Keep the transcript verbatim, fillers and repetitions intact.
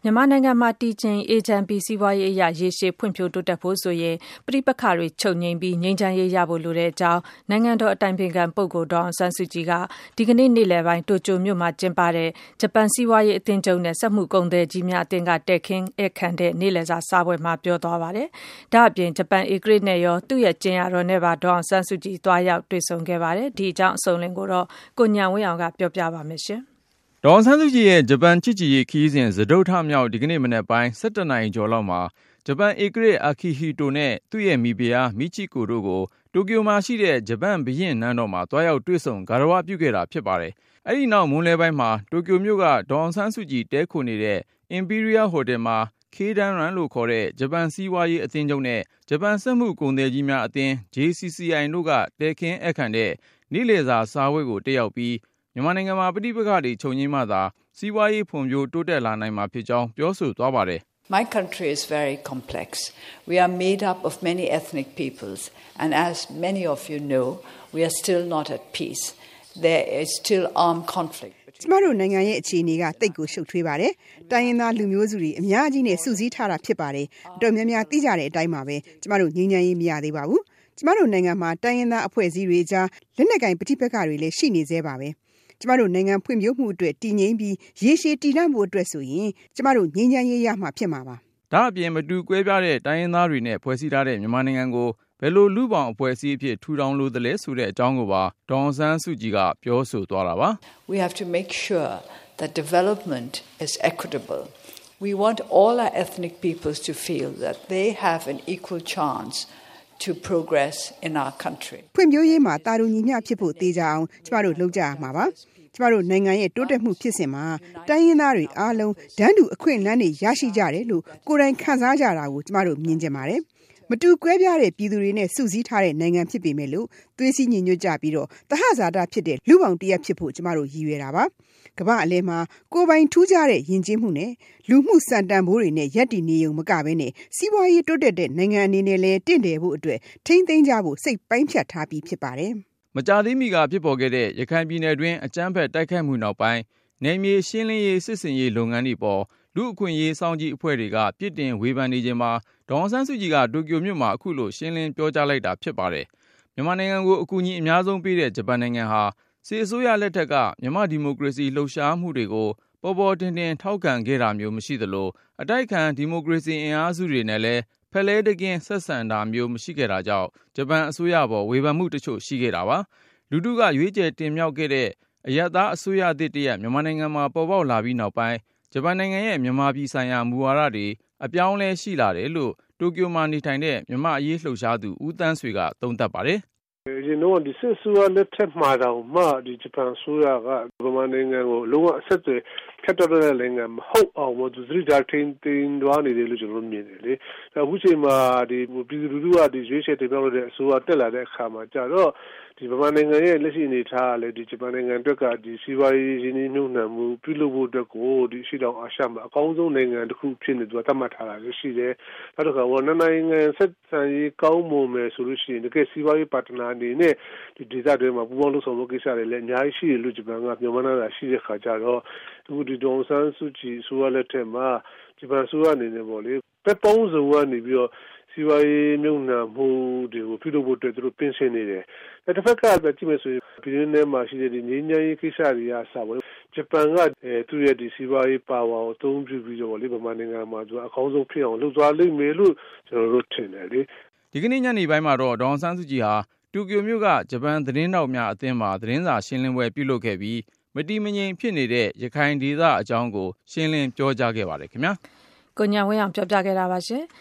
မြန်မာနိုင်ငံမှာတည်ငြိမ်အေးချမ်းပြီးစီးပွားရေးအရရေရှည်ဖွံ့ဖြိုးတိုးတက်ဖို့ဆိုရင်ပဋိပက္ခတွေချုပ်ငြိမ်းပြီးငြိမ်းချမ်းရေးရဖို့လိုတဲ့အကြောင်းနိုင်ငံတော်အတိုင်ပင်ခံပုဂ္ဂိုလ်ဒေါ်အောင်ဆန်းစုကြည်ကဒီကနေ့နေ့လယ်ပိုင်းတိုကျိုမြို့မှာကျင်းပတဲ့ဂျပန်စီးပွားရေးအသင်းချုပ်နဲ့စက်မှုကုန်သည်ကြီးများအသင်းကတက်ခင်းဧည့်ခံတဲ့နေ့လယ်စာစားပွဲမှာပြောသွားပါတယ်။ဒါ့အပြင်ဂျပန်ဧကရာဇ်နဲ့ရောသူ့ရဲ့ကျင်းရတော်နဲ့ပါဒေါ်အောင်ဆန်းစုကြည်သွားရောက်တွေ့ဆုံခဲ့ပါတယ်။ဒီအကြောင်းအစုံလင်ကိုတော့ကိုညံဝင်းအောင်ကပြောပြပါမယ်ရှင်။ဒေါ်အောင်ဆန်းစုကြည်ရဲ့ဂျပန်ချစ်ကြည်ရေးခရီးစဉ်စတုတ္ထမြောက်ဒီကနေ့မနက်ပိုင်း ၁၁ နာရီကျော်လောက်မှာဂျပန်ဧကရာဇ်အာခီဟီတိုနဲ့သူ့ရဲ့မိဖုရားမိချီကိုတို့ကိုတိုကျိုမှာရှိတဲ့ဂျပန်ဘုရင်နန်းတော်မှာတွားရောက်တွေ့ဆုံဂါရဝပြုခဲ့တာဖြစ်ပါတယ်။အဲဒီနောက်မွန်းလွဲပိုင်းမှာတိုကျိုမြို့ကဒေါ်အောင်ဆန်းစုကြည်တဲခိုနေတဲ့ Imperial Hotel မှာ Keidanren လို့ခေါ်တဲ့ဂျပန်စီးပွားရေးအသင်းချုပ်နဲ့ဂျပန်စက်မှုကုန်သည်ကြီးများအသင်း ဂျေ စီ စီ အိုင် တို့ကတဲခင်းဧည့်ခံတဲ့နေ့လယ်စာစားပွဲကိုတက်ရောက်ပြီးမြန်မာနိုင်ငံမှာပဋိပက္ခတွေချုပ်ငြိမ်းမှသာစီးပွားရေးဖွံ့ဖြိုးတိုးတက်လာနိုင်မှာဖြစ်ကြောင်းပြောဆိုသွားပါတယ်။ My country is very complex. We are made up of many ethnic peoples and as many of you know, we are still not at peace. There is still armed conflict. ကျမတို့နိုင်ငံရဲ့အခြေအနေကတိတ်ကိုရှုပ်ထွေးပါတယ်။တိုင်းရင်းသားလူမျိုးစုတွေအများကြီးနဲ့စုစည်းထားတာဖြစ်ပါတယ်။အတော်များများသိကြတဲ့အတိုင်းပါပဲကျမတို့ငြိမ်းချမ်းရေးမရသေးပါဘူး။ကျမတို့နိုင်ငံမှာတိုင်းရင်းသားအဖွဲ့အစည်းတွေကြားလက်နက်ကင်ပဋိပက္ခတွေလည်းရှိနေသေးပါပဲ။ကျမတို့နိုင်ငံဖွံ့ဖြိုးမှုအတွက်တည်ငြိမ်ပြီးရေရှည်တည်တံ့ဖို့အတွက်ဆိုရင်ကျမတို့ငြိမ်းချမ်းရေးရမှာဖြစ်မှာပါ။ဒါအပြင်မတူကွဲပြားတဲ့တိုင်းရင်းသားတွေနဲ့ဖွဲ့စည်းထားတဲ့မြန်မာနိုင်ငံကိုဘယ်လိုလူပေါင်းအဖွဲ့အစည်းအဖြစ်ထူထောင်လို့သလဲဆိုတဲ့အကြောင်းကိုပါဒေါ်အောင်ဆန်းစုကြည်ကပြောဆိုသွားတာပါ။ We have to make sure that development is equitable. We want all our ethnic peoples to feel that they have an equal chance to progress in our country. ဖွံ့ဖြိုးရေးမှာတာတူညီမျှဖြစ်ဖို့တေးကြအောင်ကျမတို့လုပ်ကြရမှာပါ။ကျမတို့နိုင်ငံရဲ့တိုးတက်မှုဖြစ်စဉ်မှာတိုင်းရင်းသားတွေအားလုံးဒန်းတူအခွင့်အလမ်းတွေရရှိကြတယ်လို့ကိုယ်တိုင်ခံစားကြတာကိုကျမတို့မြင်ကြပါတယ်။မတူကွဲပြားတဲ့ပြည်သူတွေနဲ့စုစည်းထားတဲ့နိုင်ငံဖြစ်ပေမဲ့လို့သွေးစည်းညီညွတ်ကြပြီးတော့တဟဇာတဖြစ်တဲ့လူပေါင်းတရက်ဖြစ်ဖို့ကျမတို့ရည်ရွယ်တာပါ။ကမ္ဘာအလယ်မှာကိုယ်ပိုင်ထူးခြားတဲ့ယဉ်ကျေးမှုနဲ့လူမှုစံတန်ဖိုးတွေနဲ့ရပ်တည်နေုံမကဘဲနဲ့စီးပွားရေးတိုးတက်တဲ့နိုင်ငံအနေနဲ့လည်းတင့်တယ်ဖို့အတွက်ထိမ့်သိမ်းကြဖို့စိတ်ပိုင်းဖြတ်ထားပြီးဖြစ်ပါတယ်။မကြာသေးမီကဖြစ်ပေါ်ခဲ့တဲ့ရခိုင်ပြည်နယ်တွင်းအကြမ်းဖက်တိုက်ခိုက်မှုနောက်ပိုင်းနယ်မြေရှင်းလင်းရေးစစ်ဆင်ရေးလုပ်ငန်းတွေပေါ်လူအခွင့်အရေးစောင့်ကြည့်အဖွဲ့တွေကပြစ်တင်ဝေဖန်နေခြင်းမှာဒေါ်အောင်ဆန်းစုကြည်ကတိုကျိုမြို့မှာအခုလိုရှင်းလင်းပြောကြားလိုက်တာဖြစ်ပါတယ်။မြန်မာနိုင်ငံကိုအကူအညီအများဆုံးပေးတဲ့ဂျပန်နိုင်ငံဟာစစ်အစိုးရလက်ထက်ကမြန်မာဒီမိုကရေစီလှုပ်ရှားမှုတွေကိုပေါ်ပေါ်တင်တင်ထောက်ခံခဲ့တာမျိုးမရှိသလိုအတိုက်ခံဒီမိုကရေစီအင်အားစုတွေနဲ့လည်းဖက်လဲတကင်းဆက်ဆံတာမျိုးမရှိခဲ့တာကြောင့်ဂျပန်အစိုးရပေါ်ဝေဖန်မှုတချို့ရှိခဲ့တာပါ။လူထုကရွေးချယ်တင်မြှောက်ခဲ့တဲ့အရပ်သားအစိုးရသစ်တရက်မြန်မာနိုင်ငံမှာပေါ်ပေါက်လာပြီးနောက်ပိုင်းဂျပန်နိုင်ငံရဲ့မြန်မာပြည်ဆိုင်ရာမူဝါဒတွေအပြောင်းလဲရှိလာတယ်လို့တိုကျိုမှာနေထိုင်တဲ့မြန်မာအရေးလှုပ်ရှားသူဦးတန်းဆွေကသုံးသပ်ပါတယ်။ဒီနော်ဒီစစ်ဆိုးလက်ထက်မှာတော့မှဒီဂျပန်ဆိုရကဗမာနိုင်ငံကိုလုံးဝအဆက်အသွယ်ဖြတ်တော်တဲ့နိုင်ငံမဟုတ်အောင်မသူစရိတာထင်းတင်တွားနေတယ်လို့ကျွန်တော်မြင်တယ်လေ။အခုချိန်မှာဒီပြည်သူလူထုကဒီရွေးချယ်တင်ပြလို့တဲ့အစိုးရတက်လာတဲ့အခါမှာကြတော့ဒီဗမာနိုင်ငံရဲ့လက်ရှိအနေထားကလည်းဒီဂျပန်နိုင်ငံအတွက်ကဒီစီးပွားရေးရင်းနှီးမြှုပ်နှံမှုပြုလုပ်ဖို့အတွက်ကိုဒီရှိတောင်အာရှမှာအကောင်းဆုံးနိုင်ငံတစ်ခုဖြစ်နေသူကသတ်မှတ်ထားတာရှိတယ်။နောက်တစ်ခါဝနနိုင်ငံဆက်ဆံရေးကောင်းမွန်မယ်ဆိုလို့ရှိရင်တကယ်စီးပွားရေးပါတနာအနေနဲ့ဒီဒေသတွေမှာပူးပေါင်းလုပ်ဆောင်မှုကိစ္စတွေလည်းအများကြီးရှိတယ်လို့ဂျပန်ကပြောမှန်းတာရှိတဲ့ခါကျတော့အခုဒီဒေါ်အောင်ဆန်းစုကြည်ဆိုရလက်ထက်မှာဂျပန်ဆိုရအနေနဲ့ပေါ့လေပက်ပေါင်းစုံကနေပြီးတော့စီးပွားရေးမြုံနာမှုတွေကိုပြုလုပ်ဖို့အတွက်သူတို့ပြင်ဆင်နေတယ်။တစ်ဖက်ကကြည့်မယ်ဆိုရင်ပြည်တွင်းထဲမှာရှိတဲ့ဒီငြိမ်းချမ်းရေးကိစ္စတွေကစပါလို့ဂျပန်ကအဲသူ့ရဲ့ဒီစီးပွားရေးပါဝါကိုအသုံးပြုပြီးတော့လေဗမာနိုင်ငံမှာသူအကောင်းဆုံးဖြစ်အောင်လုပ်သွားလိမ့်မယ်လို့ကျွန်တော်တို့ထင်တယ်လေ။ဒီကနေ့ညနေပိုင်းမှာတော့ဒေါ်အောင်ဆန်းစုကြည်ဟာတိုကျိုမြို့ကဂျပန်သတင်းတောက်များအသင်းမှာသတင်းစာရှင်းလင်းပွဲပြုလုပ်ခဲ့ပြီးမတီမငြိမ်ဖြစ်နေတဲ့ရခိုင်ဒေသအကြောင်းကိုရှင်းလင်းပြောကြားခဲ့ပါတယ်ခင်ဗျာ။ကိုညံဝင်းအောင်ပြောပြခဲ့တာပါရှင်။